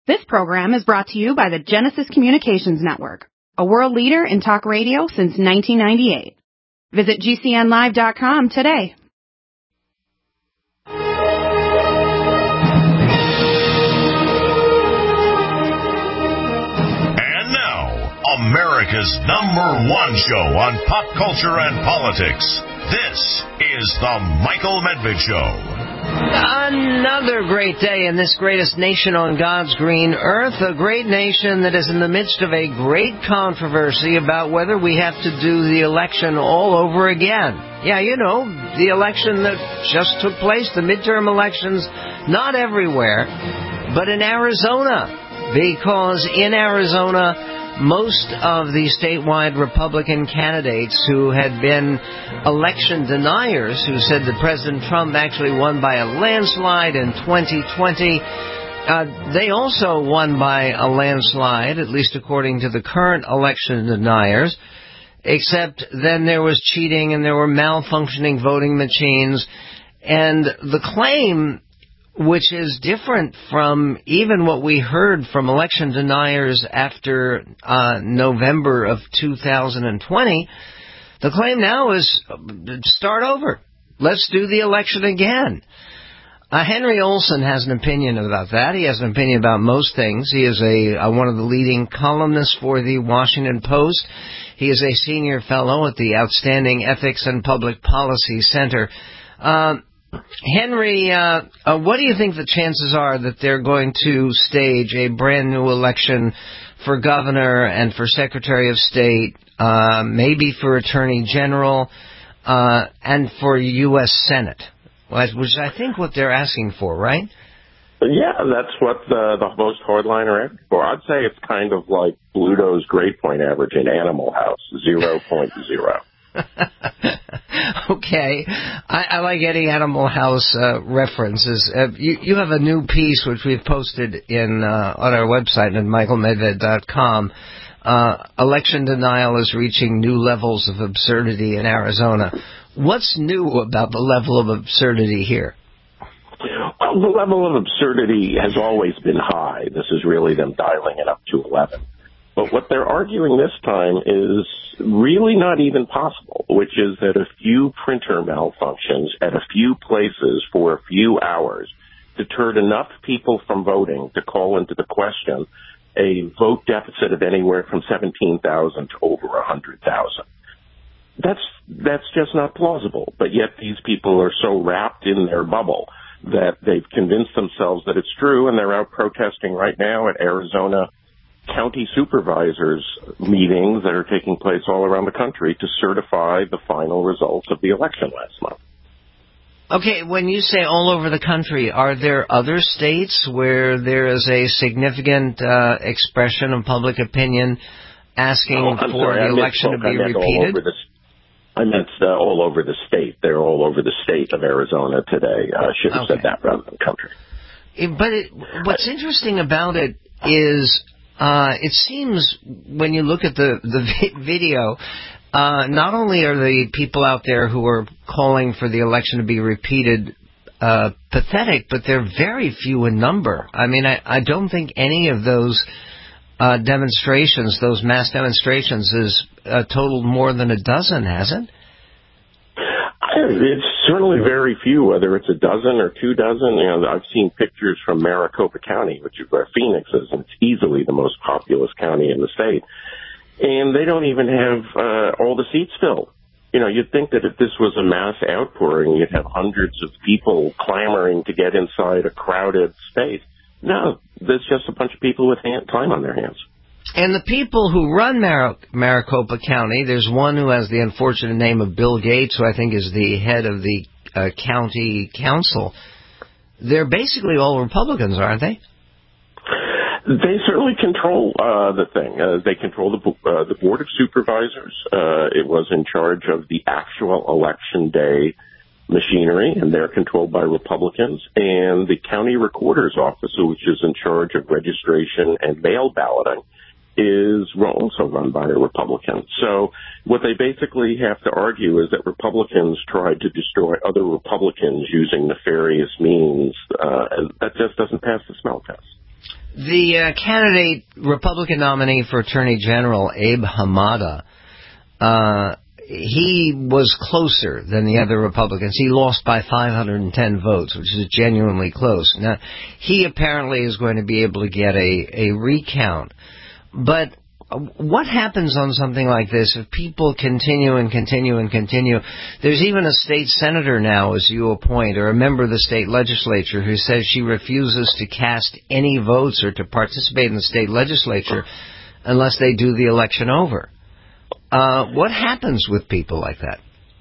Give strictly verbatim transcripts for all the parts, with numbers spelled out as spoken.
This program is brought to you by the Genesis Communications Network, a world leader in talk radio since nineteen ninety-eight. Visit G C N live dot com today. And now, America's number one show on pop culture and politics. This is The Michael Medved Show. Another great day in this greatest nation on God's green earth, a great nation that is in the midst of a great controversy about whether we have to do the election all over again. Yeah, you know, the election that just took place, the midterm elections, not everywhere, but in Arizona, because in Arizona, most of the statewide Republican candidates who had been election deniers, who said that President Trump actually won by a landslide in twenty twenty, uh, they also won by a landslide, at least according to the current election deniers, except then there was cheating and there were malfunctioning voting machines. And the claim, which is different from even what we heard from election deniers after uh, November of two thousand twenty, the claim now is start over. Let's do the election again. Uh, Henry Olsen has an opinion about that. He has an opinion about most things. He is a uh, one of the leading columnists for the Washington Post. He is a senior fellow at the Outstanding Ethics and Public Policy Center. Uh, Henry, uh, uh, what do you think the chances are that they're going to stage a brand new election for governor and for secretary of state, uh, maybe for attorney general, uh, and for U S Senate, which is, I think, what they're asking for, right? Yeah, that's what the, the most hardliner asked for. I'd say it's kind of like Bluto's grade point average in Animal House, zero point zero. Okay, I, I like any Animal House uh, references. Uh, you, you have a new piece which we've posted in uh, on our website at michael medved dot com. Uh, election denial is reaching new levels of absurdity in Arizona. What's new about the level of absurdity here? Well, the level of absurdity has always been high. This is really them dialing it up to eleven. But what they're arguing this time is really not even possible, which is that a few printer malfunctions at a few places for a few hours deterred enough people from voting to call into the question a vote deficit of anywhere from seventeen thousand to over one hundred thousand. That's, that's just not plausible. But yet these people are so wrapped in their bubble that they've convinced themselves that it's true, and they're out protesting right now at Arizona county supervisors meetings that are taking place all around the country to certify the final results of the election last month. Okay, when you say all over the country, are there other states where there is a significant uh, expression of public opinion asking oh, for sorry, the I election to be I meant repeated? All over the, I meant uh, all over the state. They're all over the state of Arizona today. I uh, should have okay. said that rather than country. It, but it, what's interesting about it is Uh, it seems when you look at the, the vi- video, uh, not only are the people out there who are calling for the election to be repeated uh, pathetic, but they're very few in number. I mean, I, I don't think any of those uh, demonstrations, those mass demonstrations, has uh, totaled more than a dozen, has it? It's certainly very few, whether it's a dozen or two dozen. You know, I've seen pictures from Maricopa County, which is where Phoenix is, and it's easily the most populous county in the state. And they don't even have uh, all the seats filled. You know, you'd think that if this was a mass outpouring, you'd have hundreds of people clamoring to get inside a crowded space. No, there's just a bunch of people with hand, time on their hands. And the people who run Mar- Maricopa County, there's one who has the unfortunate name of Bill Gates, who I think is the head of the uh, county council. They're basically all Republicans, aren't they? They certainly control uh, the thing. Uh, they control the uh, the Board of Supervisors. Uh, it was in charge of the actual election day machinery, and they're controlled by Republicans. And the county recorder's office, which is in charge of registration and mail balloting, is also run by a Republican. So what they basically have to argue is that Republicans tried to destroy other Republicans using nefarious means. Uh, that just doesn't pass the smell test. The uh, candidate, Republican nominee for Attorney General, Abe Hamada, uh, he was closer than the other Republicans. He lost by five hundred ten votes, which is genuinely close. Now, he apparently is going to be able to get a, a recount. But what happens on something like this if people continue and continue and continue? There's even a state senator now, as you appoint, or a member of the state legislature who says she refuses to cast any votes or to participate in the state legislature unless they do the election over. Uh, what happens with people like that?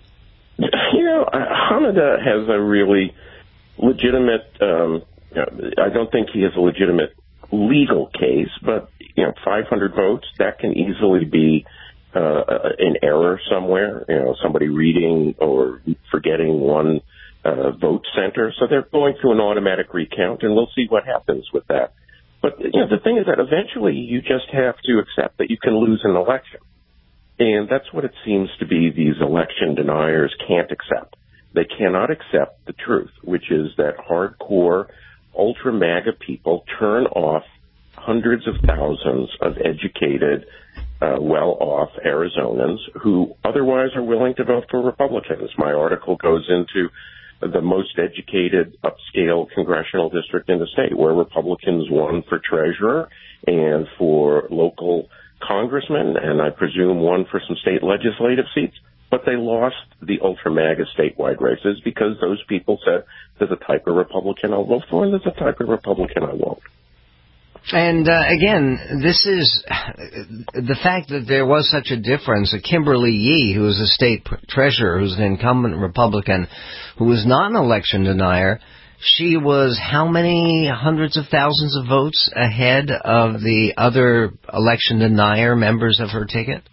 You know, Hamada has a really legitimate, um, I don't think he has a legitimate legal case, but, you know, five hundred votes, that can easily be uh, an error somewhere, you know, somebody reading or forgetting one uh, vote center. So they're going through an automatic recount, and we'll see what happens with that. But, you know, the thing is that eventually you just have to accept that you can lose an election. And that's what it seems to be these election deniers can't accept. They cannot accept the truth, which is that hardcore ultra MAGA people turn off hundreds of thousands of educated, uh, well-off Arizonans who otherwise are willing to vote for Republicans. My article goes into the most educated upscale congressional district in the state, where Republicans won for treasurer and for local congressmen, and I presume won for some state legislative seats. But they lost the ultra MAGA statewide races because those people said, there's a type of Republican I'll vote for, and there's a type of Republican I won't. And, uh, again, this is the fact that there was such a difference. Kimberly Yee, who is a state treasurer, who's an incumbent Republican, who was not an election denier, she was how many hundreds of thousands of votes ahead of the other election denier members of her ticket?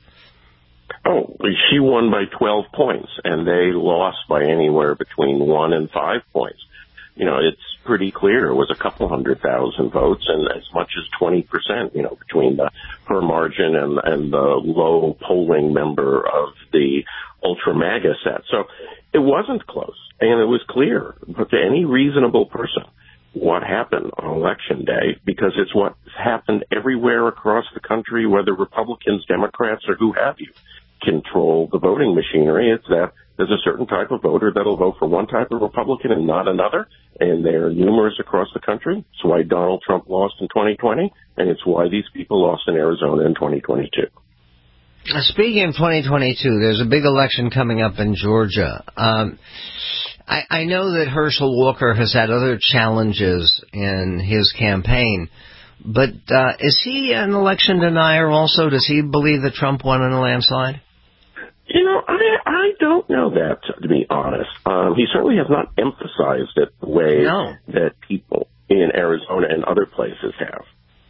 Oh, she won by twelve points, and they lost by anywhere between one and five points. You know, it's pretty clear it was a couple hundred thousand votes, and as much as twenty percent, you know, between the, her margin and, and the low polling member of the ultra MAGA set. So it wasn't close, and it was clear to any reasonable person what happened on Election Day, because it's what's happened everywhere across the country, whether Republicans, Democrats, or who have you control the voting machinery. It's that there's a certain type of voter that'll vote for one type of Republican and not another, and they're numerous across the country. It's why Donald Trump lost in twenty twenty, and it's why these people lost in Arizona in twenty twenty-two. Speaking of twenty twenty-two, there's a big election coming up in Georgia. Um, I, I know that Herschel Walker has had other challenges in his campaign, but uh, is he an election denier also? Does he believe that Trump won in a landslide? You know, I I don't know that, to be honest. Um, he certainly has not emphasized it the way no. that people in Arizona and other places have.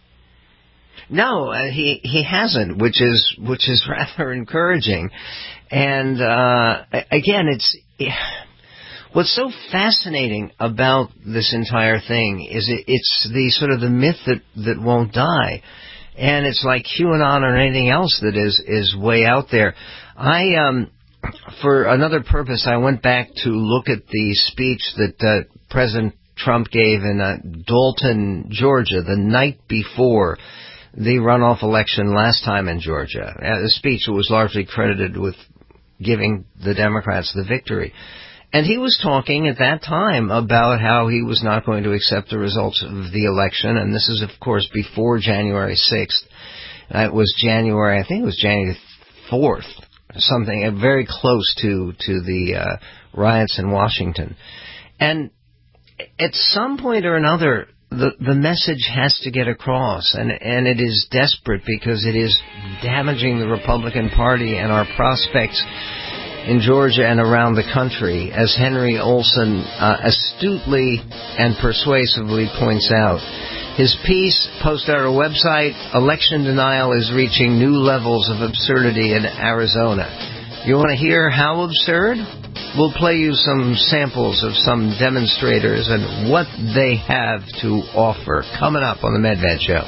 No, uh, he he hasn't, which is which is rather encouraging. And uh, again, it's what's so fascinating about this entire thing is it, it's the sort of the myth that that won't die. And it's like QAnon or anything else that is, is way out there. I, um, for another purpose, I went back to look at the speech that uh, President Trump gave in uh, Dalton, Georgia, the night before the runoff election last time in Georgia. Uh, the speech was largely credited with giving the Democrats the victory. And he was talking at that time about how he was not going to accept the results of the election. And this is, of course, before January sixth. Uh, it was January, I think it was January fourth, something uh, very close to, to the uh, riots in Washington. And at some point or another, the, the message has to get across. And, and it is desperate because it is damaging the Republican Party and our prospects in Georgia and around the country, as Henry Olsen uh, astutely and persuasively points out. His piece, posted on our website, Election Denial is Reaching New Levels of Absurdity in Arizona. You want to hear how absurd? We'll play you some samples of some demonstrators and what they have to offer coming up on the Medved Show.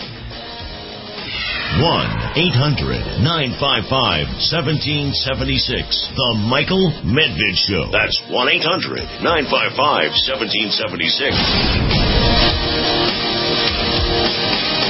one eight hundred nine five five one seven seven six. The Michael Medved Show. That's one eight hundred nine five five one seven seven six.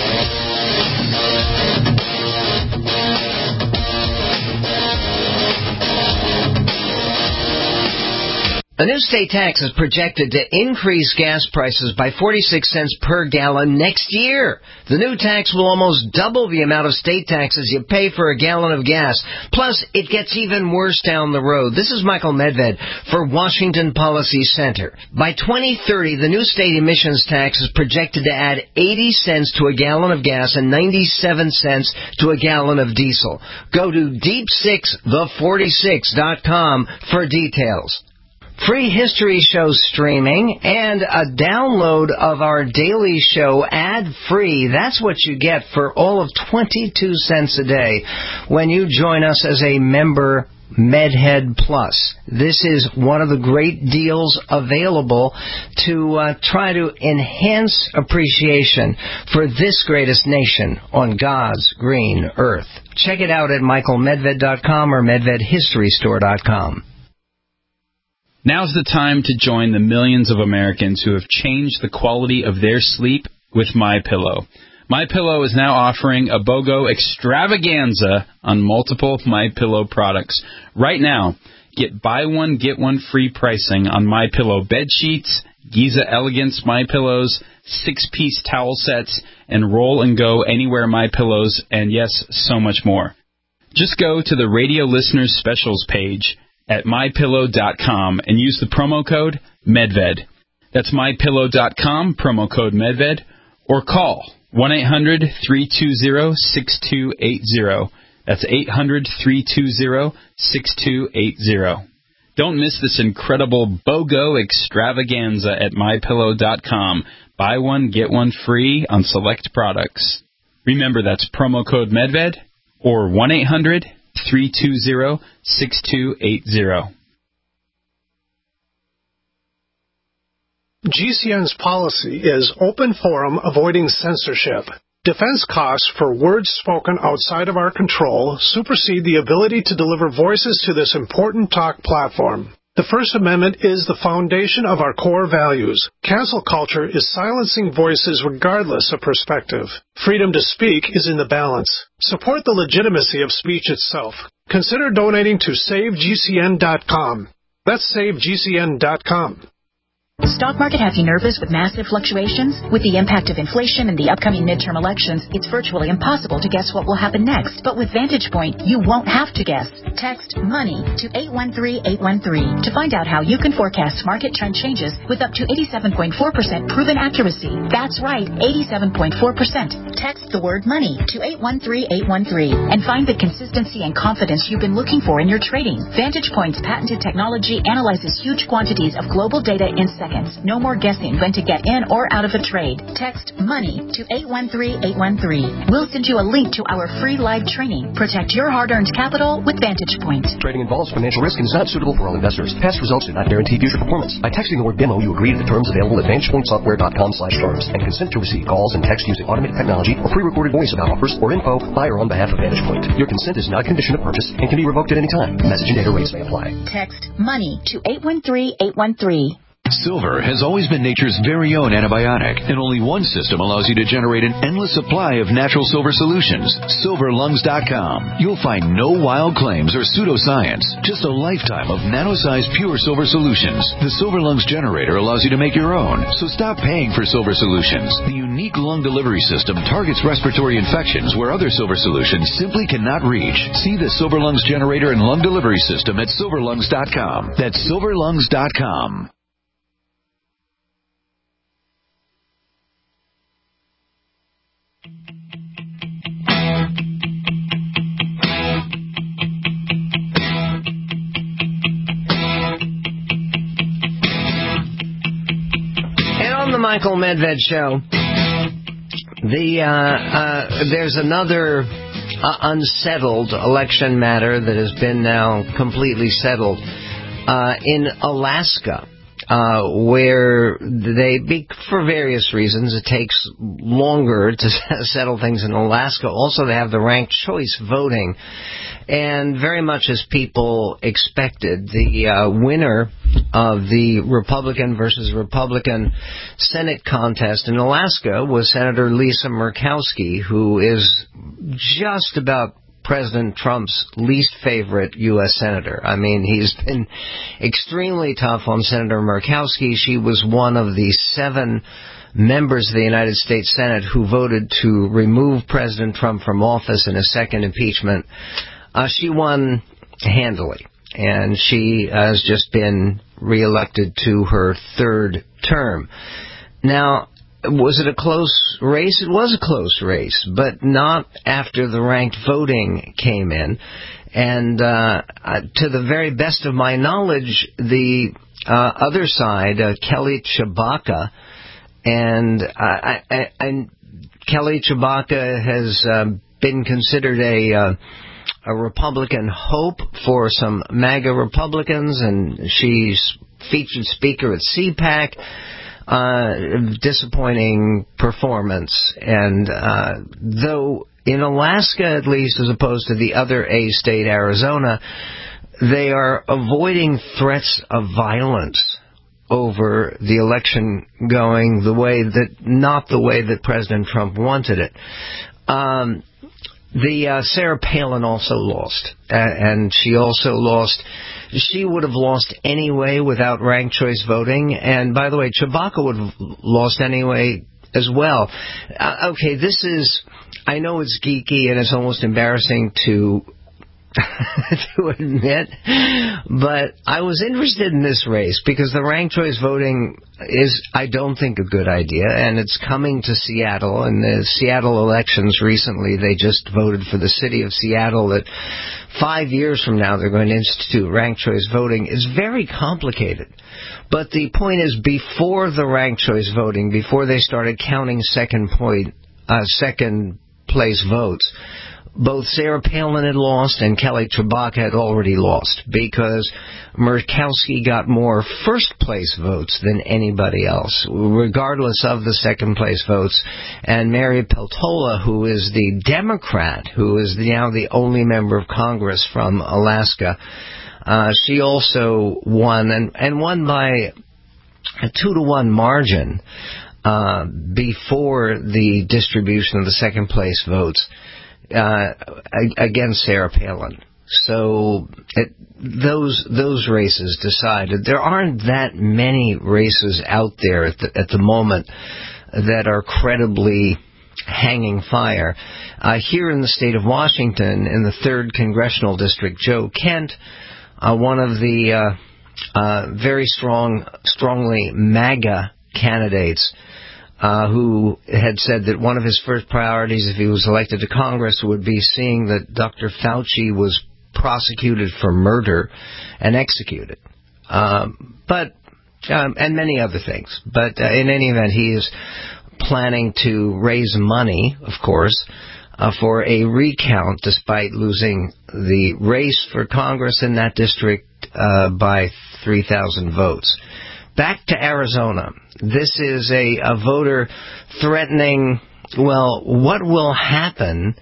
A new state tax is projected to increase gas prices by forty-six cents per gallon next year. The new tax will almost double the amount of state taxes you pay for a gallon of gas. Plus, it gets even worse down the road. This is Michael Medved for Washington Policy Center. By twenty thirty, the new state emissions tax is projected to add eighty cents to a gallon of gas and ninety-seven cents to a gallon of diesel. Go to deep six the forty-six dot com for details. Free history show streaming and a download of our daily show ad-free. That's what you get for all of twenty-two cents a day when you join us as a member MedHead Plus. This is one of the great deals available to uh, try to enhance appreciation for this greatest nation on God's green earth. Check it out at michael medved dot com or medved history store dot com. Now's the time to join the millions of Americans who have changed the quality of their sleep with MyPillow. MyPillow is now offering a BOGO extravaganza on multiple MyPillow products. Right now, get buy one, get one free pricing on MyPillow bed sheets, Giza Elegance MyPillows, six-piece towel sets, and Roll and Go Anywhere MyPillows, and yes, so much more. Just go to the Radio Listeners Specials page at my pillow dot com and use the promo code MEDVED. That's my pillow dot com, promo code MEDVED, or call one eight hundred three two zero six two eight zero. That's eight hundred three two zero six two eight zero. Don't miss this incredible BOGO extravaganza at my pillow dot com. Buy one, get one free on select products. Remember, that's promo code MEDVED or one eight hundred three two zero six two eight zero. G C N's policy is open forum avoiding censorship. Defense costs for words spoken outside of our control supersede the ability to deliver voices to this important talk platform. The First Amendment is the foundation of our core values. Cancel culture is silencing voices regardless of perspective. Freedom to speak is in the balance. Support the legitimacy of speech itself. Consider donating to save G C N dot com. That's save G C N dot com. Stock market has you nervous with massive fluctuations? With the impact of inflation and the upcoming midterm elections, it's virtually impossible to guess what will happen next. But with Vantage Point, you won't have to guess. Text MONEY to eight one three eight one three to find out how you can forecast market trend changes with up to eighty-seven point four percent proven accuracy. That's right, eighty-seven point four percent. Text the word MONEY to eight one three eight one three and find the consistency and confidence you've been looking for in your trading. Vantage Point's patented technology analyzes huge quantities of global data in seconds. No more guessing when to get in or out of a trade. Text MONEY to eight one three eight one three. We'll send you a link to our free live training. Protect your hard-earned capital with Vantage Point. Trading involves financial risk and is not suitable for all investors. Past results do not guarantee future performance. By texting the word demo, you agree to the terms available at vantage point software dot com slash terms and consent to receive calls and text using automated technology or pre-recorded voice about offers or info by or on behalf of Vantage Point. Your consent is not a condition of purchase and can be revoked at any time. Message and data rates may apply. Text MONEY to eight one three eight one three. Silver has always been nature's very own antibiotic, and only one system allows you to generate an endless supply of natural silver solutions. silver lungs dot com. You'll find no wild claims or pseudoscience, just a lifetime of nano-sized pure silver solutions. The Silver Lungs generator allows you to make your own, so stop paying for silver solutions. The unique lung delivery system targets respiratory infections where other silver solutions simply cannot reach. See the Silver Lungs generator and lung delivery system at silver lungs dot com. That's silver lungs dot com. The Michael Medved Show. The uh, uh, there's another uh, unsettled election matter that has been now completely settled uh, in Alaska, uh, where they, for various reasons, it takes longer to settle things in Alaska. Also, they have the ranked choice voting. And very much as people expected, the uh, winner of the Republican versus Republican Senate contest in Alaska was Senator Lisa Murkowski, who is just about President Trump's least favorite U S senator. I mean, he's been extremely tough on Senator Murkowski. She was one of the seven members of the United States Senate who voted to remove President Trump from office in a second impeachment. Uh, she won handily, and she has just been reelected to her third term. Now, was it a close race? It was a close race, but not after the ranked voting came in. And uh, to the very best of my knowledge, the uh, other side, uh, Kelly Tshibaka, and, uh, I, I, and Kelly Tshibaka has uh, been considered a... Uh, a Republican hope for some MAGA Republicans, and she's featured speaker at C PAC. Uh, disappointing performance. And uh, though in Alaska, at least, as opposed to the other A state, Arizona, they are avoiding threats of violence over the election going the way that, not the way that President Trump wanted it. Um, The uh, Sarah Palin also lost, uh, and she also lost. She would have lost anyway without ranked choice voting, and by the way, Tshibaka would have lost anyway as well. Uh, okay, this is. I know it's geeky and it's almost embarrassing to to admit, but I was interested in this race because the ranked choice voting is, I don't think, a good idea, and it's coming to Seattle. In the Seattle elections recently, they just voted for the city of Seattle that five years from now they're going to institute ranked choice voting. Is very complicated. But the point is, before the ranked choice voting, before they started counting second point, uh, second place votes, both Sarah Palin had lost and Kelly Tshibaka had already lost because Murkowski got more first-place votes than anybody else, regardless of the second-place votes. And Mary Peltola, who is the Democrat, who is now the only member of Congress from Alaska, uh, she also won, and, and won by a two-to-one margin uh, before the distribution of the second-place votes. Uh, against Sarah Palin. So it, those those races decided. There aren't that many races out there at the, at the moment that are credibly hanging fire. Uh, here in the state of Washington, in the third Congressional District, Joe Kent, uh, one of the uh, uh, very strong, strongly MAGA candidates, Uh, who had said that one of his first priorities if he was elected to Congress would be seeing that Doctor Fauci was prosecuted for murder and executed. Um, but, um, and many other things. But uh, in any event, he is planning to raise money, of course, uh, for a recount despite losing the race for Congress in that district uh, by three thousand votes. Back to Arizona. This is a, a voter threatening, well, what will happen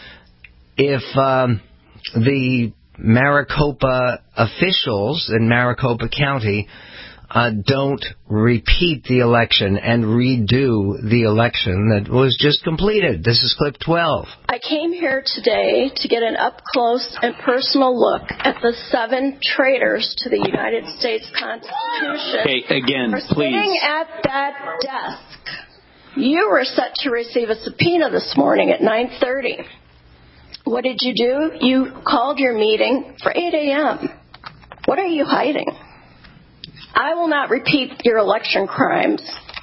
if um, the Maricopa officials in Maricopa County uh, don't repeat the election and redo the election that was just completed. This is clip twelve. I came here today to get an up-close and personal look at the seven traitors to the United States Constitution. Okay, again, for please. Sitting at that desk. You were set to receive a subpoena this morning at nine thirty. What did you do? You called your meeting for eight a.m. What are you hiding? I will not repeat your election crimes.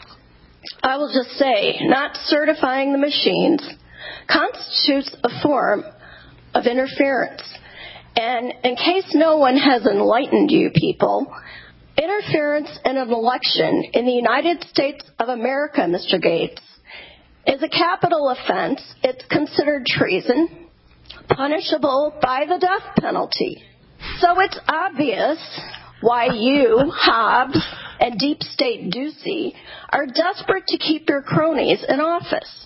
I will just say, not certifying the machines constitutes a form of interference. And in case no one has enlightened you people, interference in an election in the United States of America, Mister Gates, is a capital offense. It's considered treason, punishable by the death penalty. So it's obvious why you, Hobbs, and Deep State Ducey are desperate to keep your cronies in office.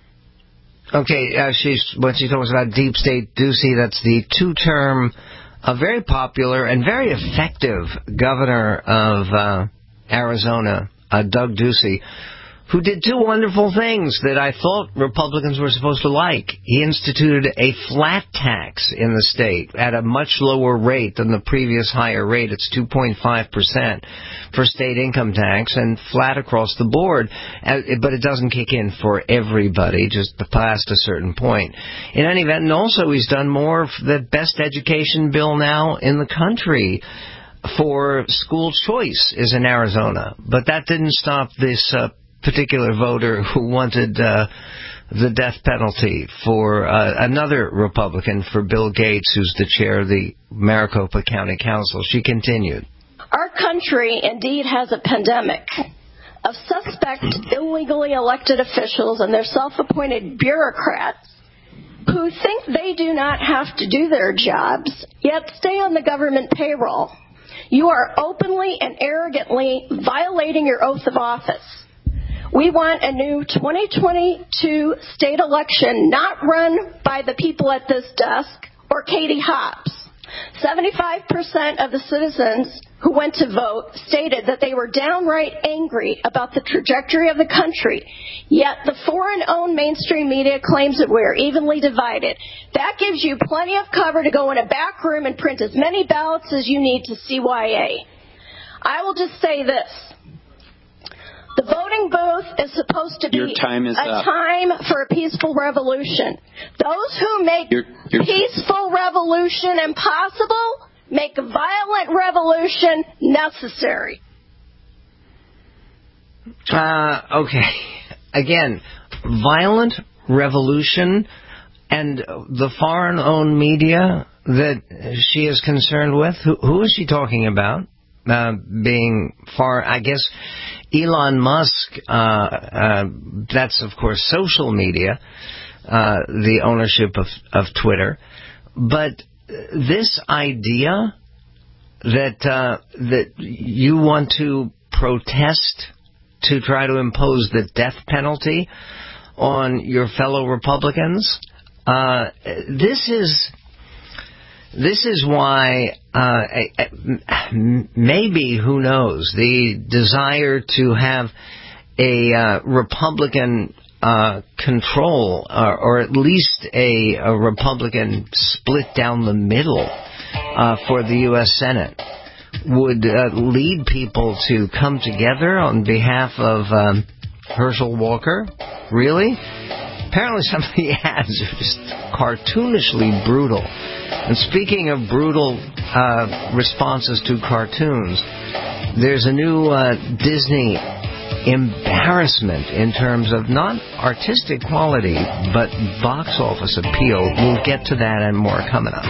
Okay, uh, she's, when she talks about Deep State Ducey, that's the two-term, a very popular and very effective governor of uh, Arizona, uh, Doug Ducey, who did two wonderful things that I thought Republicans were supposed to like. He instituted a flat tax in the state at a much lower rate than the previous higher rate. It's two point five percent for state income tax and flat across the board. But it doesn't kick in for everybody, just past a certain point. In any event, and also he's done more for the best education bill now in the country for school choice is in Arizona. But that didn't stop this uh, particular voter who wanted uh, the death penalty for uh, another Republican, for Bill Gates, who's the chair of the Maricopa County Council. She continued. Our country indeed has a pandemic of suspect illegally elected officials and their self-appointed bureaucrats who think they do not have to do their jobs, yet stay on the government payroll. You are openly and arrogantly violating your oath of office. We want a new twenty twenty-two state election not run by the people at this desk or Katie Hobbs. seventy-five percent of the citizens who went to vote stated that they were downright angry about the trajectory of the country, yet the foreign-owned mainstream media claims that we're evenly divided. That gives you plenty of cover to go in a back room and print as many ballots as you need to C Y A. I will just say this. The voting booth is supposed to be Your time is a up. time for a peaceful revolution. Those who make Your, your... peaceful revolution impossible make a violent revolution necessary. Uh, okay. Again, violent revolution and the foreign-owned media that she is concerned with, who, who is she talking about? Uh, being far, I guess, Elon Musk, uh, uh, that's, of course, social media, uh, the ownership of, of Twitter. But this idea that uh, that you want to protest to try to impose the death penalty on your fellow Republicans, uh, this is... This is why, uh, maybe, who knows, the desire to have a uh, Republican uh, control, or, or at least a, a Republican split down the middle uh, for the U S Senate would uh, lead people to come together on behalf of um, Herschel Walker. Really? Apparently some of the ads are just cartoonishly brutal. And speaking of brutal uh, responses to cartoons, there's a new uh, Disney embarrassment in terms of not artistic quality, but box office appeal. We'll get to that and more coming up.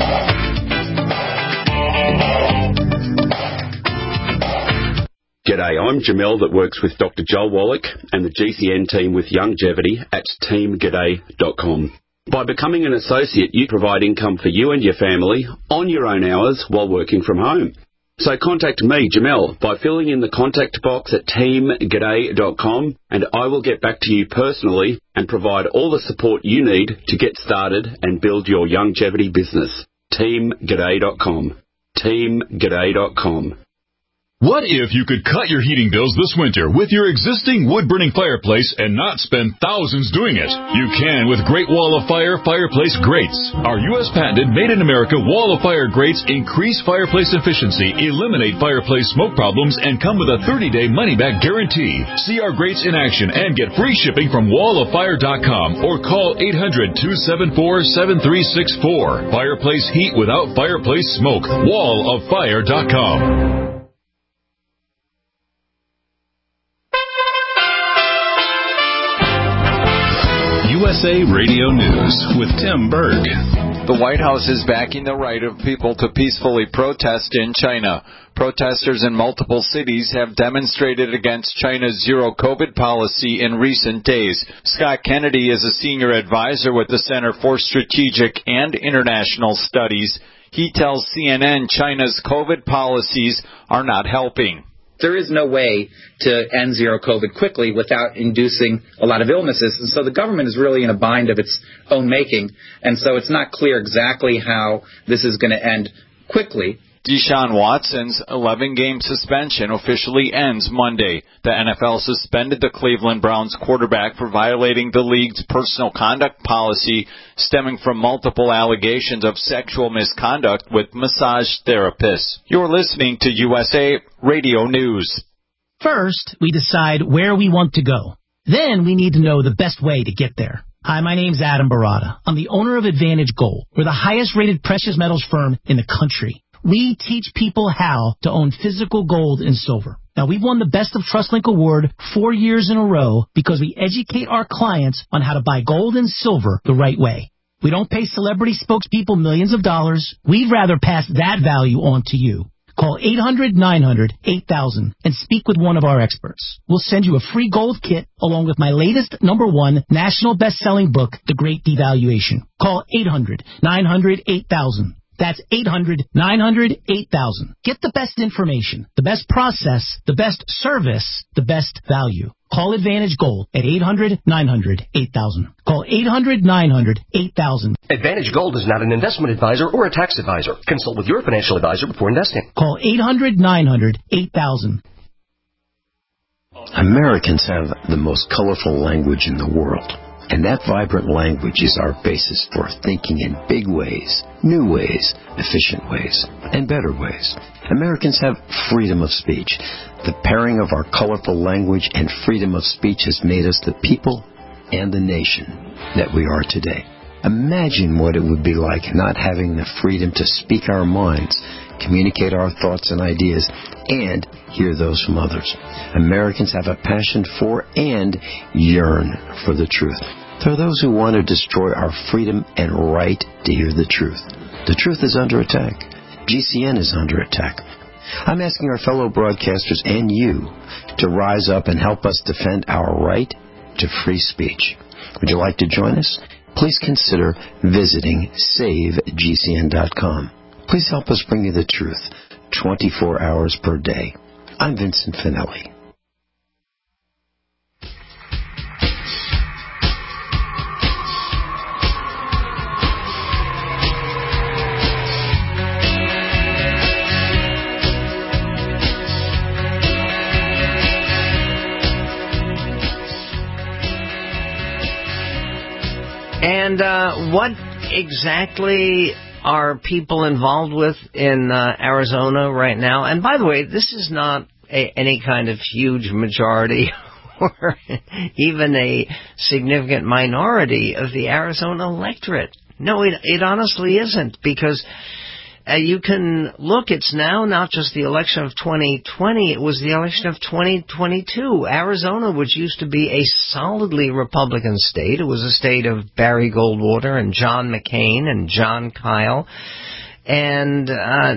G'day, I'm Jamel that works with Doctor Joel Wallach and the G C N team with Longevity at team g'day dot com. By becoming an associate, you provide income for you and your family on your own hours while working from home. So contact me, Jamel, by filling in the contact box at team g'day dot com, and I will get back to you personally and provide all the support you need to get started and build your longevity business. team g'day dot com. team g'day dot com. What if you could cut your heating bills this winter with your existing wood-burning fireplace and not spend thousands doing it? You can with Great Wall of Fire fireplace grates. Our U S patented made-in-America Wall of Fire grates increase fireplace efficiency, eliminate fireplace smoke problems, and come with a thirty-day money-back guarantee. See our grates in action and get free shipping from wall of fire dot com or call eight hundred, two seven four, seven three six four. Fireplace heat without fireplace smoke. wall of fire dot com. U S A Radio News with Tim Berg. The White House is backing the right of people to peacefully protest in China. Protesters in multiple cities have demonstrated against China's zero-COVID policy in recent days. Scott Kennedy is a senior advisor with the Center for Strategic and International Studies. He tells C N N China's COVID policies are not helping. There is no way to end zero COVID quickly without inducing a lot of illnesses. And so the government is really in a bind of its own making. And so it's not clear exactly how this is going to end quickly. Deshaun Watson's eleven-game suspension officially ends Monday. The N F L suspended the Cleveland Browns quarterback for violating the league's personal conduct policy stemming from multiple allegations of sexual misconduct with massage therapists. You're listening to U S A Radio News. First, we decide where we want to go. Then we need to know the best way to get there. Hi, my name's Adam Barada. I'm the owner of Advantage Gold. We're the highest-rated precious metals firm in the country. We teach people how to own physical gold and silver. Now, we've won the Best of TrustLink Award four years in a row because we educate our clients on how to buy gold and silver the right way. We don't pay celebrity spokespeople millions of dollars. We'd rather pass that value on to you. Call eight hundred, nine hundred, eight thousand and speak with one of our experts. We'll send you a free gold kit along with my latest number one national best-selling book, The Great Devaluation. Call eight hundred, nine hundred, eight thousand. That's eight hundred, nine hundred, eight thousand. Get the best information, the best process, the best service, the best value. Call Advantage Gold at eight hundred, nine hundred, eight thousand. Call eight hundred, nine hundred, eight thousand. Advantage Gold is not an investment advisor or a tax advisor. Consult with your financial advisor before investing. Call eight hundred, nine hundred, eight thousand. Americans have the most colorful language in the world. And that vibrant language is our basis for thinking in big ways, new ways, efficient ways, and better ways. Americans have freedom of speech. The pairing of our colorful language and freedom of speech has made us the people and the nation that we are today. Imagine what it would be like not having the freedom to speak our minds, communicate our thoughts and ideas, and hear those from others. Americans have a passion for and yearn for the truth. There are those who want to destroy our freedom and right to hear the truth. The truth is under attack. G C N is under attack. I'm asking our fellow broadcasters and you to rise up and help us defend our right to free speech. Would you like to join us? Please consider visiting save G C N dot com. Please help us bring you the truth twenty-four hours per day. I'm Vincent Finelli. And uh, what exactly are people involved with in uh, Arizona right now? And by the way, this is not a, any kind of huge majority or even a significant minority of the Arizona electorate. No, it, it honestly isn't, because uh, you can look, it's now not just the election of twenty twenty, it was the election of twenty twenty-two. Arizona, which used to be a solidly Republican state, it was a state of Barry Goldwater and John McCain and John Kyle, and uh,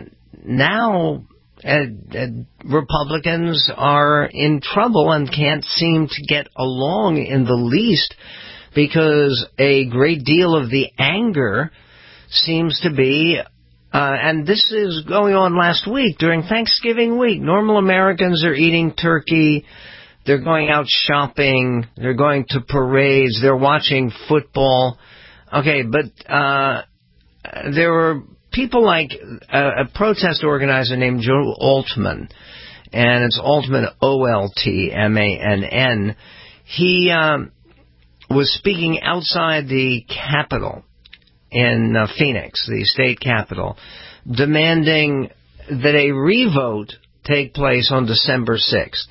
now uh, uh, Republicans are in trouble and can't seem to get along in the least, because a great deal of the anger seems to be Uh, and this is going on last week during Thanksgiving week. Normal Americans are eating turkey. They're going out shopping. They're going to parades. They're watching football. Okay, but uh, there were people like a, a protest organizer named Joe Altman, and it's Altman, O L T M A N N. He um, was speaking outside the Capitol in uh, Phoenix, the state capital, demanding that a revote take place on December sixth.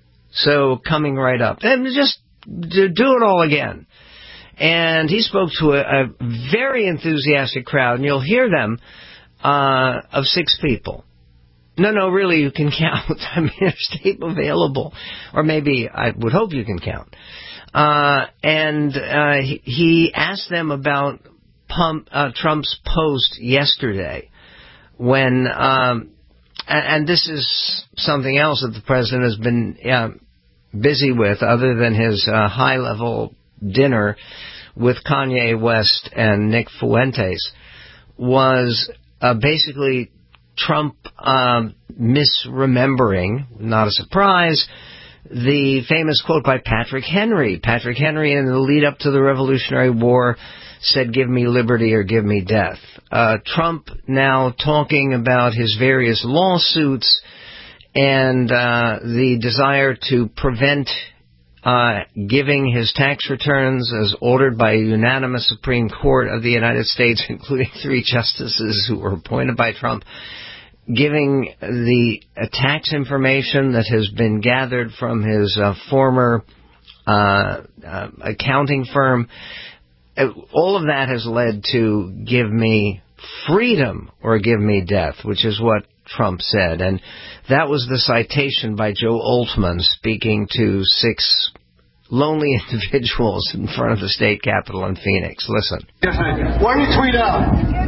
So coming right up. And just do it all again. And he spoke to a, a very enthusiastic crowd, and you'll hear them, uh, of six people. No, no, really, you can count. I mean, there's tape available. Or maybe, I would hope you can count. Uh, and uh, he, he asked them about Pump, uh, Trump's post yesterday when, um, and, and this is something else that the president has been uh, busy with other than his uh, high-level dinner with Kanye West and Nick Fuentes, was uh, basically Trump um, misremembering, not a surprise, the famous quote by Patrick Henry. Patrick Henry, in the lead up to the Revolutionary War, said, "Give me liberty or give me death." Uh, Trump now talking about his various lawsuits and uh, the desire to prevent uh, giving his tax returns as ordered by a unanimous Supreme Court of the United States, including three justices who were appointed by Trump, giving the uh, tax information that has been gathered from his uh, former uh, uh, accounting firm. Uh, all of that has led to give me freedom or give me death, which is what Trump said. And that was the citation by Joe Oltmann speaking to six lonely individuals in front of the state capitol in Phoenix. Listen. What do you tweet out?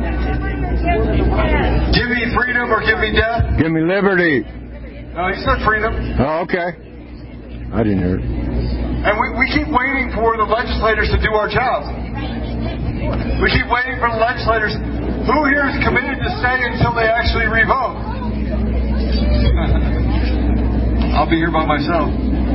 Give me freedom or give me death? Give me liberty. No, he said freedom. Oh, okay. I didn't hear it. And we, we keep waiting for the legislators to do our jobs. We keep waiting for the legislators. Who here is committed to stay until they actually revote? I'll be here by myself.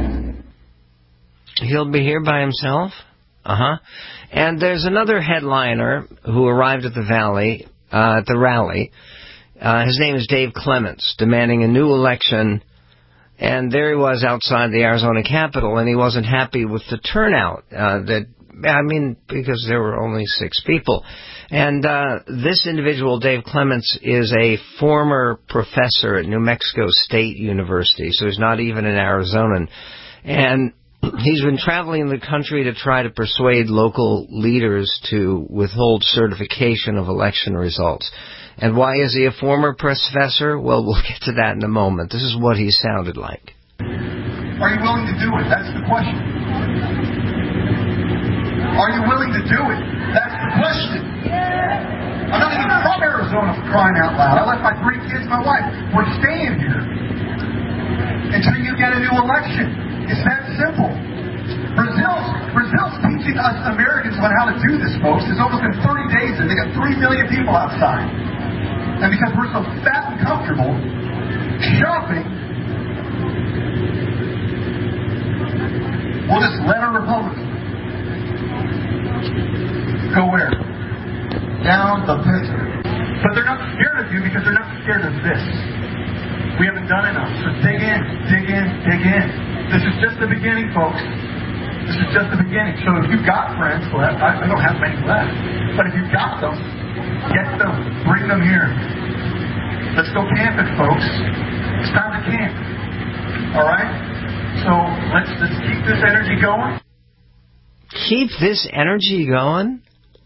He'll be here by himself? Uh-huh. And there's another headliner who arrived at the Valley, uh, at the rally. Uh, his name is Dave Clements, demanding a new election. And there he was outside the Arizona Capitol, and he wasn't happy with the turnout. Uh, that I mean, because there were only six people. And uh, this individual, Dave Clements, is a former professor at New Mexico State University, so he's not even an Arizonan. And he's been traveling the country to try to persuade local leaders to withhold certification of election results. And why is he a former professor? Well, we'll get to that in a moment. This is what he sounded like. Are you willing to do it? That's the question. Are you willing to do it? That's the question. I'm not even from Arizona, for crying out loud. I left my three kids, my wife. We're staying here until you get a new election. It's that simple. Brazil's, Brazil's teaching us Americans on how to do this, folks. It's almost been thirty days and they got three million people outside. And because we're so fat and comfortable shopping, we'll just let our Republicans go where? Down the pisser. But they're not scared of you because they're not scared of this. We haven't done enough. So dig in, dig in, dig in. This is just the beginning, folks. This is just the beginning. So if you've got friends left, I, I don't have many left, but if you've got them, get them, bring them here. Let's go camping, folks. It's time to camp. All right? So let's let's keep this energy going. Keep this energy going?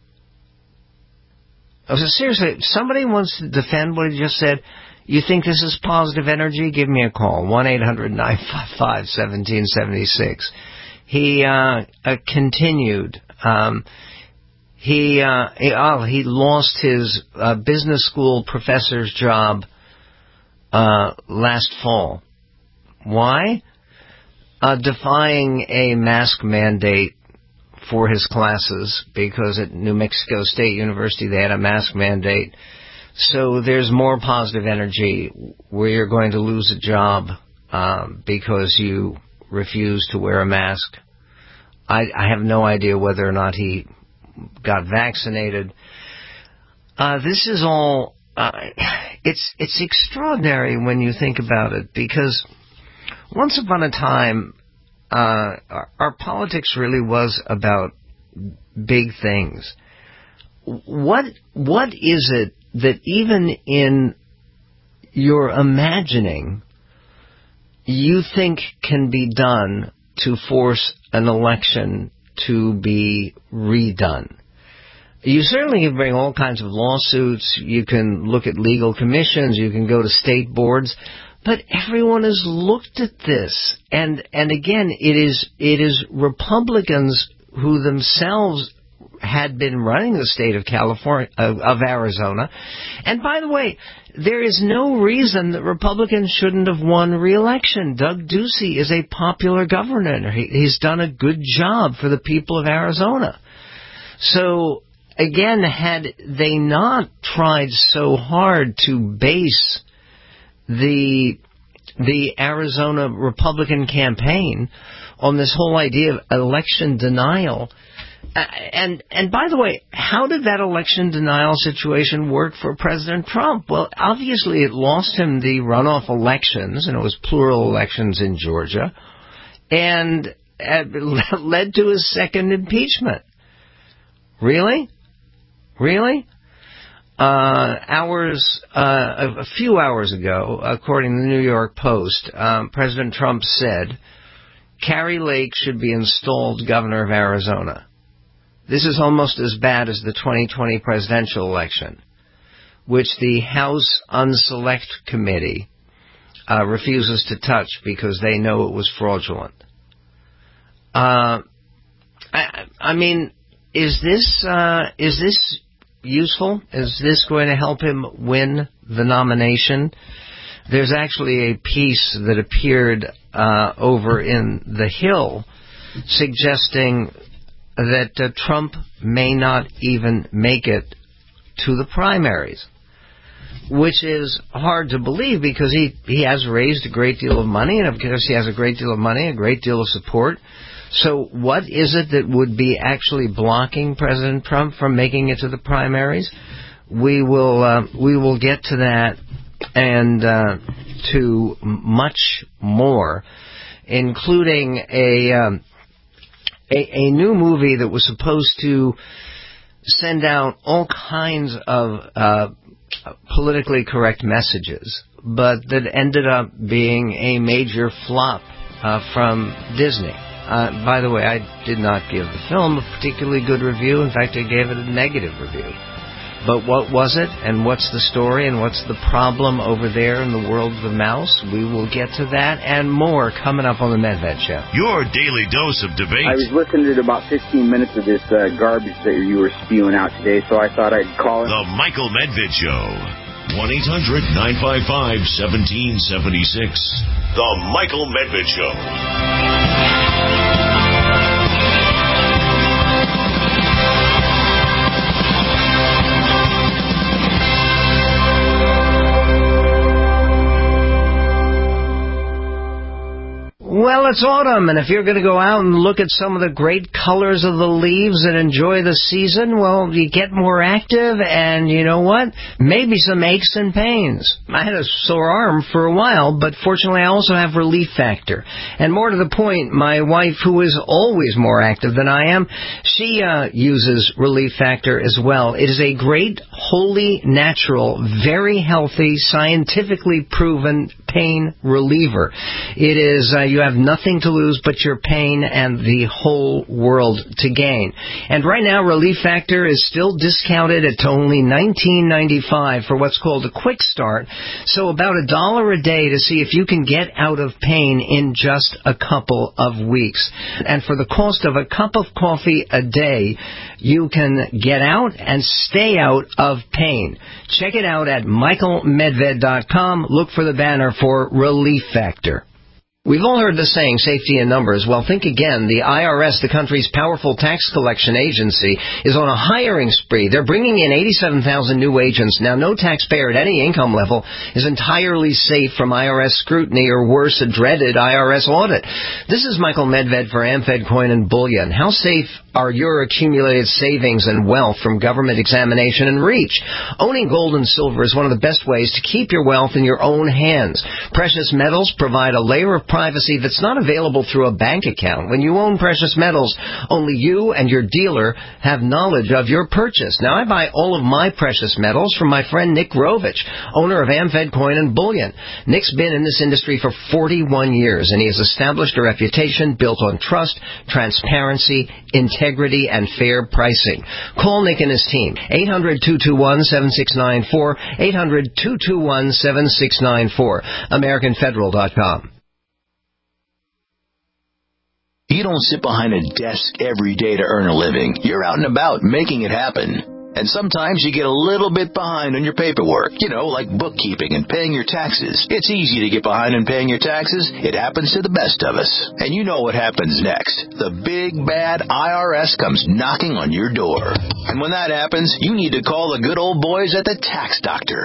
Oh, so seriously, if somebody wants to defend what he just said, you think this is positive energy? Give me a call, one eight hundred nine five five one seven seven six. He uh, uh, continued. Um, he, uh, he, oh, he lost his uh, business school professor's job uh, last fall. Why? Uh, defying a mask mandate for his classes, because at New Mexico State University they had a mask mandate. So there's more positive energy where you're going to lose a job um, because you refuse to wear a mask. I, I have no idea whether or not he got vaccinated. Uh, this is all, uh, it's it's extraordinary when you think about it, because once upon a time, uh, our, our politics really was about big things. What what is it that even in your imagining you think can be done to force an election to be redone? You certainly can bring all kinds of lawsuits, you can look at legal commissions, you can go to state boards, but everyone has looked at this, and and again, it is it is Republicans who themselves had been running the state of California, of, of Arizona. And by the way, there is no reason that Republicans shouldn't have won re-election. Doug Ducey is a popular governor. He, he's done a good job for the people of Arizona. So, again, had they not tried so hard to base the the Arizona Republican campaign on this whole idea of election denial. Uh, and and by the way, how did that election denial situation work for President Trump? Well, obviously it lost him the runoff elections, and it was plural elections in Georgia, and it led to his second impeachment. Really? Really? Uh, hours, uh, a few hours ago, according to the New York Post, um, President Trump said, Kari Lake should be installed governor of Arizona. This is almost as bad as the twenty twenty presidential election, which the House Unselect Committee uh, refuses to touch because they know it was fraudulent. Uh, I, I mean, is this uh, is this useful? Is this going to help him win the nomination? There's actually a piece that appeared uh, over in The Hill suggesting that uh, Trump may not even make it to the primaries, which is hard to believe because he, he has raised a great deal of money, and of course he has a great deal of money, a great deal of support. So what is it that would be actually blocking President Trump from making it to the primaries? We will uh, we will get to that and uh, to much more, including a, um, a a new movie that was supposed to send out all kinds of uh, politically correct messages, but that ended up being a major flop uh, from Disney. Uh, by the way, I did not give the film a particularly good review. In fact, I gave it a negative review. But what was it, and what's the story, and what's the problem over there in the world of the mouse? We will get to that and more coming up on the Medved Show. Your daily dose of debate. I was listening to about fifteen minutes of this uh, garbage that you were spewing out today, so I thought I'd call it. The Michael Medved Show. one eight hundred nine five five one seven seven six. The Michael Medved Show. Well, it's autumn, and if you're going to go out and look at some of the great colors of the leaves and enjoy the season, well, you get more active, and you know what? Maybe some aches and pains. I had a sore arm for a while, but fortunately I also have Relief Factor. And more to the point, my wife, who is always more active than I am, she uh, uses Relief Factor as well. It is a great, wholly natural, very healthy, scientifically proven pain reliever. It is, uh, you have nothing to lose but your pain and the whole world to gain. And right now, Relief Factor is still discounted at only nineteen ninety-five for what's called a quick start. So about a dollar a day to see if you can get out of pain in just a couple of weeks. And for the cost of a cup of coffee a day, you can get out and stay out of pain. Check it out at michael medved dot com. Look for the banner for Relief Factor. We've all heard the saying, safety in numbers. Well, think again. The I R S, the country's powerful tax collection agency, is on a hiring spree. They're bringing in eighty-seven thousand new agents. Now, no taxpayer at any income level is entirely safe from I R S scrutiny or worse, a dreaded I R S audit. This is Michael Medved for AmFed Coin and Bullion. How safe are your accumulated savings and wealth from government examination and reach? Owning gold and silver is one of the best ways to keep your wealth in your own hands. Precious metals provide a layer of privacy that's not available through a bank account. When you own precious metals, only you and your dealer have knowledge of your purchase. Now, I buy all of my precious metals from my friend Nick Rovich, owner of AmFed Coin and Bullion. Nick's been in this industry for forty-one years, and he has established a reputation built on trust, transparency, integrity, and fair pricing. Call Nick and his team, eight hundred, two two one, seven six nine four, eight hundred, two two one, seven six nine four, american federal dot com. You don't sit behind a desk every day to earn a living. You're out and about making it happen. And sometimes you get a little bit behind on your paperwork, you know, like bookkeeping and paying your taxes. It's easy to get behind on paying your taxes. It happens to the best of us. And you know what happens next. The big, bad I R S comes knocking on your door. And when that happens, you need to call the good old boys at the Tax Doctor.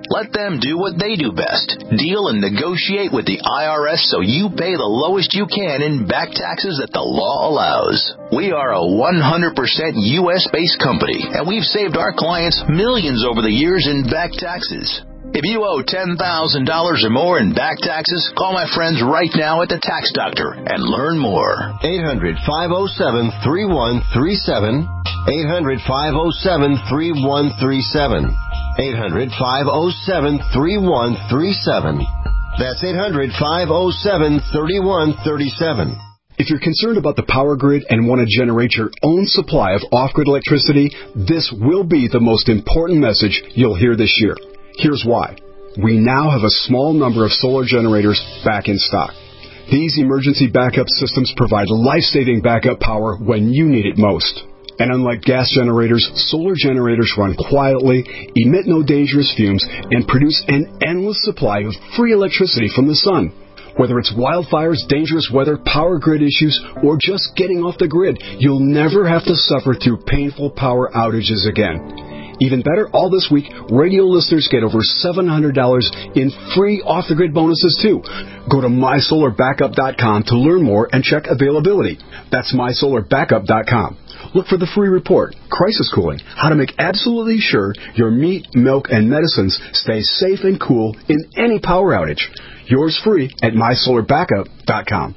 Let them do what they do best. Deal and negotiate with the I R S so you pay the lowest you can in back taxes that the law allows. We are a one hundred percent U S-based company, and we've saved our clients millions over the years in back taxes. If you owe ten thousand dollars or more in back taxes, call my friends right now at the Tax Doctor and learn more. eight hundred, five oh seven, three one three seven. eight hundred, five oh seven, three one three seven. eight hundred, five oh seven, three one three seven. That's eight hundred, five oh seven, three one three seven. If you're concerned about the power grid and want to generate your own supply of off-grid electricity, this will be the most important message you'll hear this year. Here's why. We now have a small number of solar generators back in stock. These emergency backup systems provide life-saving backup power when you need it most. And unlike gas generators, solar generators run quietly, emit no dangerous fumes, and produce an endless supply of free electricity from the sun. Whether it's wildfires, dangerous weather, power grid issues, or just getting off the grid, you'll never have to suffer through painful power outages again. Even better, all this week, radio listeners get over seven hundred dollars in free off-the-grid bonuses, too. Go to my solar backup dot com to learn more and check availability. That's my solar backup dot com. Look for the free report, Crisis Cooling, how to make absolutely sure your meat, milk, and medicines stay safe and cool in any power outage. Yours free at my solar backup dot com.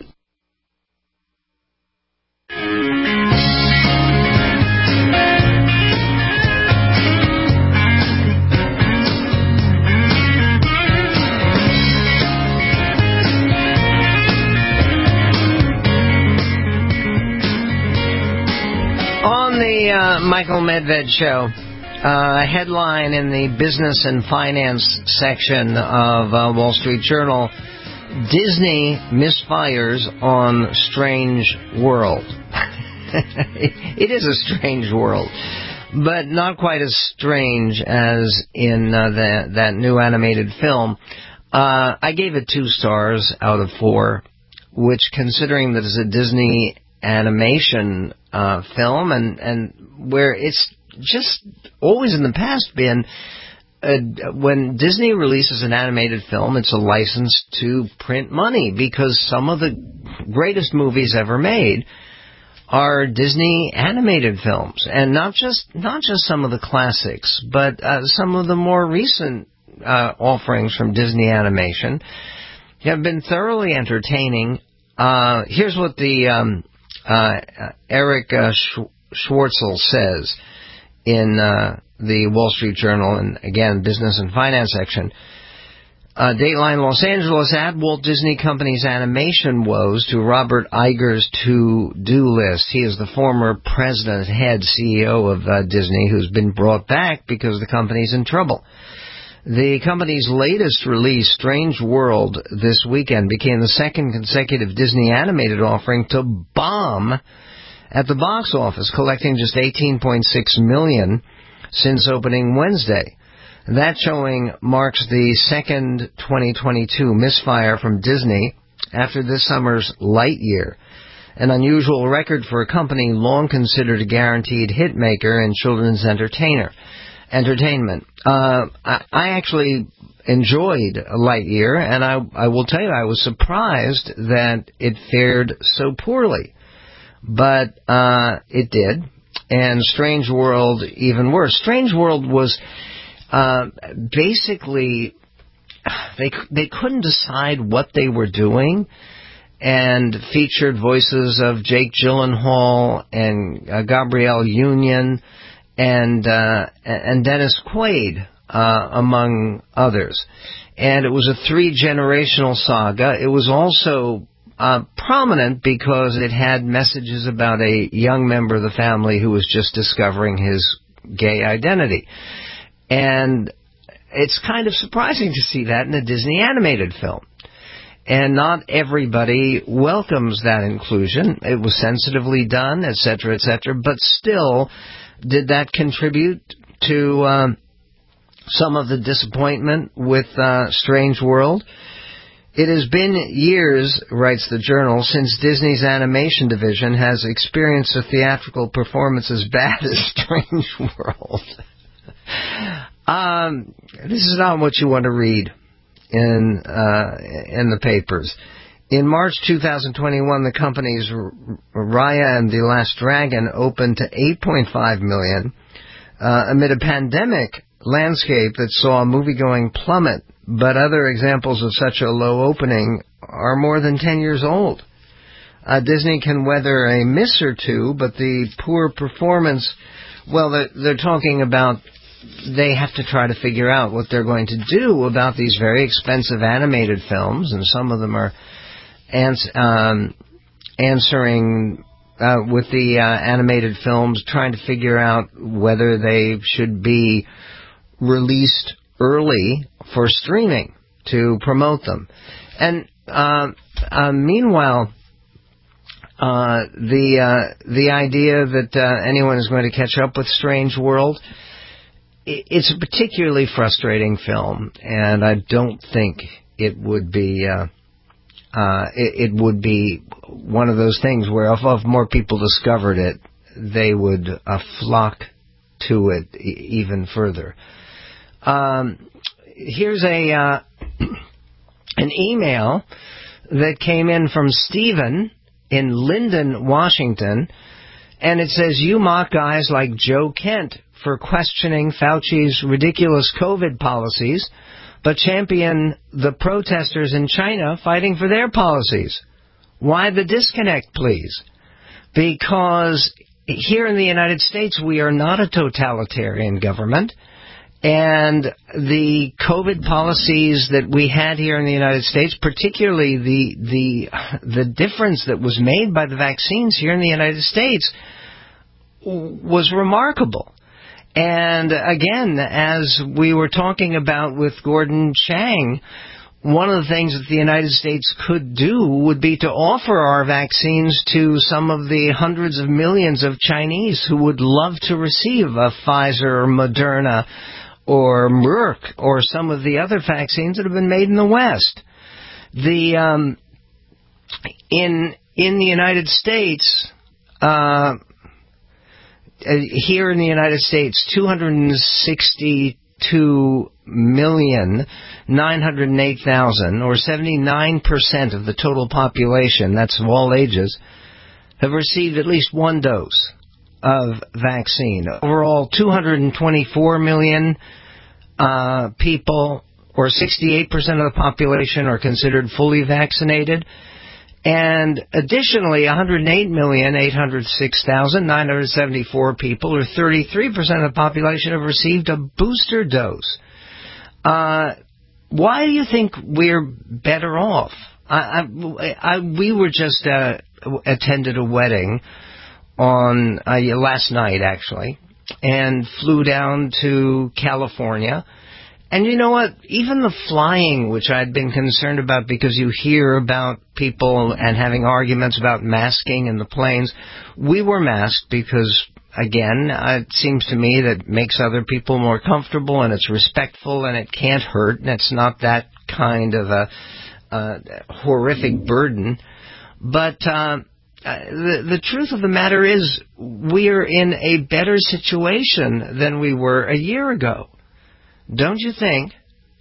The uh, Michael Medved Show, uh, headline in the business and finance section of uh, Wall Street Journal, Disney misfires on Strange World. It is a strange world, but not quite as strange as in uh, the, that new animated film. Uh, I gave it two stars out of four, which, considering that it's a Disney animation uh, film, and, and where it's just always in the past been, uh, when Disney releases an animated film, it's a license to print money, because some of the greatest movies ever made are Disney animated films, and not just not just some of the classics, but uh, some of the more recent uh, offerings from Disney Animation have been thoroughly entertaining. Uh, here's what the um, Uh, Eric uh, Sch- Schwartzel says in uh, the Wall Street Journal, and again, business and finance section. Uh, Dateline Los Angeles, add Walt Disney Company's animation woes to Robert Iger's to-do list. He is the former president, head C E O of uh, Disney, who's been brought back because the company's in trouble. The company's latest release, Strange World, this weekend became the second consecutive Disney animated offering to bomb at the box office, collecting just eighteen point six million dollars since opening Wednesday. That showing marks the second twenty twenty-two misfire from Disney after this summer's Lightyear, an unusual record for a company long considered a guaranteed hit maker and children's entertainer. Entertainment. Uh, I, I actually enjoyed Lightyear, and I, I will tell you, I was surprised that it fared so poorly. But uh, it did, and Strange World even worse. Strange World was uh, basically, they they couldn't decide what they were doing, and featured voices of Jake Gyllenhaal and uh, Gabrielle Union, and uh, and Dennis Quaid, uh, among others. And it was a three-generational saga. It was also uh, prominent because it had messages about a young member of the family who was just discovering his gay identity. And it's kind of surprising to see that in a Disney animated film. And not everybody welcomes that inclusion. It was sensitively done, et cetera, et cetera. But still, did that contribute to um, some of the disappointment with uh, Strange World? It has been years, writes the Journal, since Disney's animation division has experienced a theatrical performance as bad as Strange World. Um, this is not what you want to read in uh, in the papers. In March two thousand twenty-one, the companies Raya and The Last Dragon opened to eight point five million uh, amid a pandemic landscape that saw moviegoing plummet. But other examples of such a low opening are more than ten years old. Uh, Disney can weather a miss or two, but the poor performance, well, they're, they're talking about they have to try to figure out what they're going to do about these very expensive animated films, and some of them are ans- um, answering uh, with the uh, animated films, trying to figure out whether they should be released early for streaming to promote them. And uh, uh, meanwhile, uh, the uh, the idea that uh, anyone is going to catch up with Strange World, it's a particularly frustrating film, and I don't think it would be uh, uh, it, it would be one of those things where if, if more people discovered it, they would uh, flock to it e- even further. Um, here's a uh, an email that came in from Stephen in Linden, Washington, and it says, "You mock guys like Joe Kent for questioning Fauci's ridiculous COVID policies, but champion the protesters in China fighting for their policies. Why the disconnect, please? Because here in the United States, we are not a totalitarian government, and the COVID policies that we had here in the United States, particularly the the the difference that was made by the vaccines here in the United States, was remarkable. And again, as we were talking about with Gordon Chang, one of the things that the United States could do would be to offer our vaccines to some of the hundreds of millions of Chinese who would love to receive a Pfizer or Moderna or Merck or some of the other vaccines that have been made in the West. The um, in in the United States, uh, here in the United States, two hundred sixty-two million nine hundred eight thousand, or seventy-nine percent of the total population, that's of all ages, have received at least one dose of vaccine. Overall, two hundred twenty-four million uh, people, or sixty-eight percent of the population, are considered fully vaccinated. And additionally, one hundred eight million eight hundred six thousand nine hundred seventy-four people, or thirty-three percent of the population, have received a booster dose. Uh, why do you think we're better off? I, I, I, we were just uh, attended a wedding on uh, last night, actually, and flew down to California. And you know what? Even the flying, which I'd been concerned about because you hear about people and having arguments about masking in the planes, we were masked because, again, it seems to me that makes other people more comfortable, and it's respectful, and it can't hurt, and it's not that kind of a, a horrific burden. But uh, the, the truth of the matter is we're in a better situation than we were a year ago. Don't you think?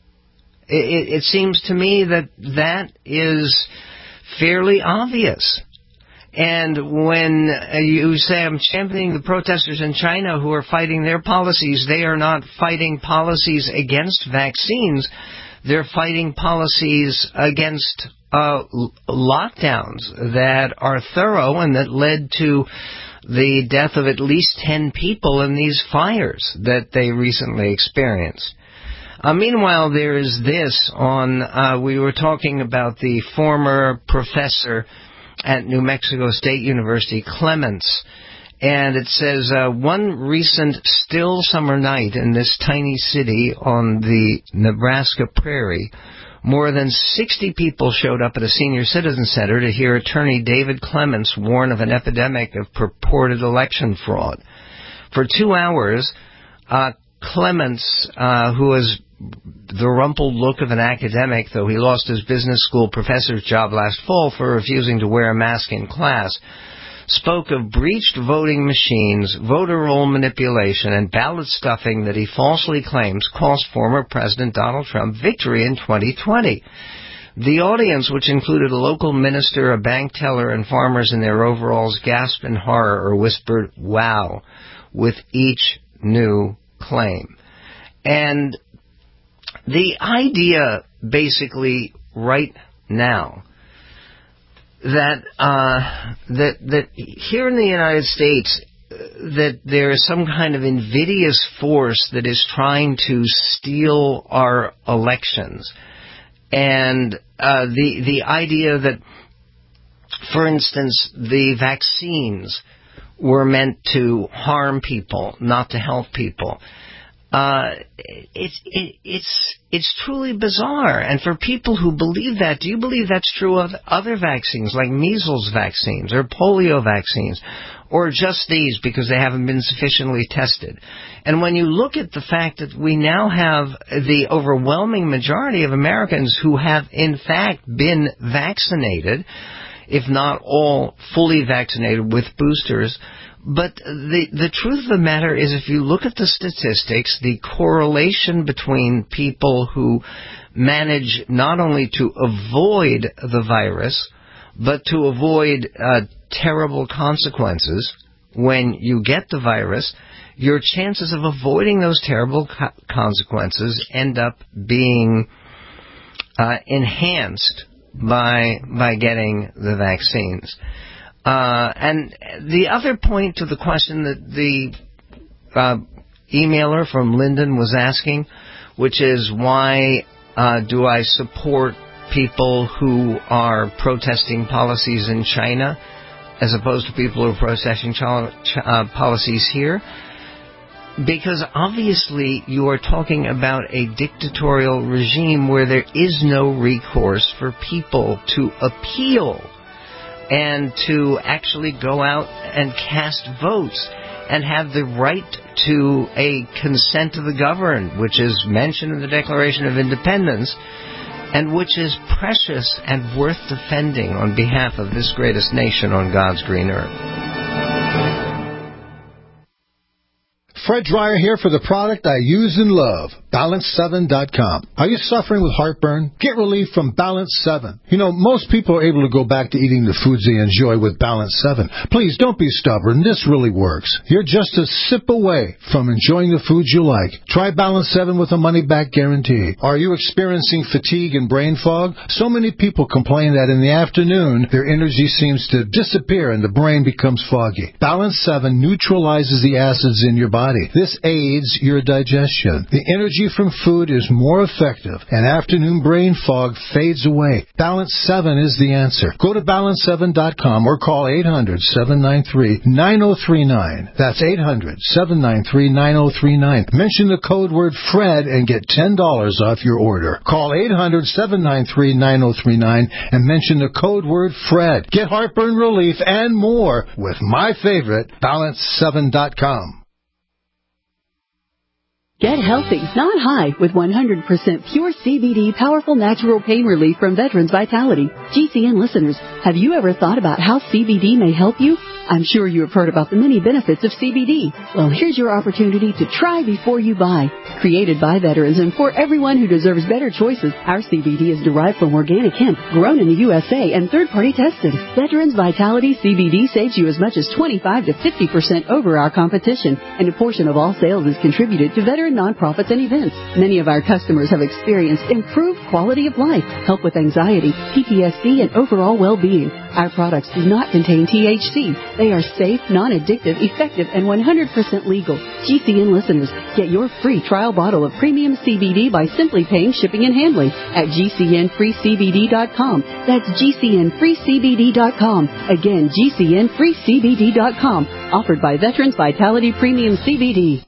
It, it seems to me that that is fairly obvious. And when you say I'm championing the protesters in China who are fighting their policies, they are not fighting policies against vaccines. They're fighting policies against uh, lockdowns that are thorough and that led to the death of at least ten people in these fires that they recently experienced. Uh, meanwhile, there is this on, uh, we were talking about the former professor at New Mexico State University, Clements, and it says, uh, one recent still summer night in this tiny city on the Nebraska prairie, more than sixty people showed up at a senior citizen center to hear attorney David Clements warn of an epidemic of purported election fraud. For two hours, uh, Clements, uh, who was the rumpled look of an academic, though he lost his business school professor's job last fall for refusing to wear a mask in class, spoke of breached voting machines, voter roll manipulation, and ballot stuffing that he falsely claims cost former President Donald Trump victory in twenty twenty. The audience, which included a local minister, a bank teller, and farmers in their overalls, gasped in horror or whispered, "Wow," with each new claim. And the idea, basically, right now, that uh, that that here in the United States, uh, that there is some kind of invidious force that is trying to steal our elections, and uh, the the idea that, for instance, the vaccines were meant to harm people, not to help people. Uh, it's it, it's it's truly bizarre. And for people who believe that, do you believe that's true of other vaccines, like measles vaccines or polio vaccines, or just these because they haven't been sufficiently tested? And when you look at the fact that we now have the overwhelming majority of Americans who have in fact been vaccinated, if not all fully vaccinated with boosters. But the the truth of the matter is, if you look at the statistics, the correlation between people who manage not only to avoid the virus, but to avoid uh, terrible consequences when you get the virus, your chances of avoiding those terrible co- consequences end up being uh, enhanced by by getting the vaccines. Uh, and the other point to the question that the uh, emailer from Linden was asking, which is why uh, do I support people who are protesting policies in China as opposed to people who are protesting ch- uh, policies here? Because obviously you are talking about a dictatorial regime where there is no recourse for people to appeal and to actually go out and cast votes and have the right to a consent of the governed, which is mentioned in the Declaration of Independence, and which is precious and worth defending on behalf of this greatest nation on God's green earth. Fred Dreyer here for the product I use and love, Balance seven dot com. Are you suffering with heartburn? Get relief from Balance seven. You know, most people are able to go back to eating the foods they enjoy with Balance seven. Please, don't be stubborn. This really works. You're just a sip away from enjoying the foods you like. Try Balance seven with a money-back guarantee. Are you experiencing fatigue and brain fog? So many people complain that in the afternoon, their energy seems to disappear and the brain becomes foggy. Balance seven neutralizes the acids in your body. This aids your digestion. The energy from food is more effective, and afternoon brain fog fades away. Balance seven is the answer. Go to balance seven dot com or call eight hundred, seven nine three, nine zero three nine. That's eight hundred, seven nine three, nine zero three nine. Mention the code word FRED and get ten dollars off your order. Call eight hundred, seven nine three, nine zero three nine and mention the code word FRED. Get heartburn relief and more with my favorite, balance seven dot com. Get healthy, not high, with one hundred percent pure C B D powerful natural pain relief from Veterans Vitality. G C N listeners, have you ever thought about how C B D may help you? I'm sure you have heard about the many benefits of C B D. Well, here's your opportunity to try before you buy. Created by veterans and for everyone who deserves better choices, our C B D is derived from organic hemp, grown in the U S A and third-party tested. Veterans Vitality C B D saves you as much as twenty-five to fifty percent over our competition, and a portion of all sales is contributed to veteran nonprofits and events. Many of our customers have experienced improved quality of life, help with anxiety, P T S D, and overall well-being. Our products do not contain T H C. They are safe, non-addictive, effective, and one hundred percent legal. G C N listeners, get your free trial bottle of premium C B D by simply paying shipping and handling at G C N free C B D dot com. That's G C N free C B D dot com. Again, G C N free C B D dot com. Offered by Veterans Vitality Premium C B D.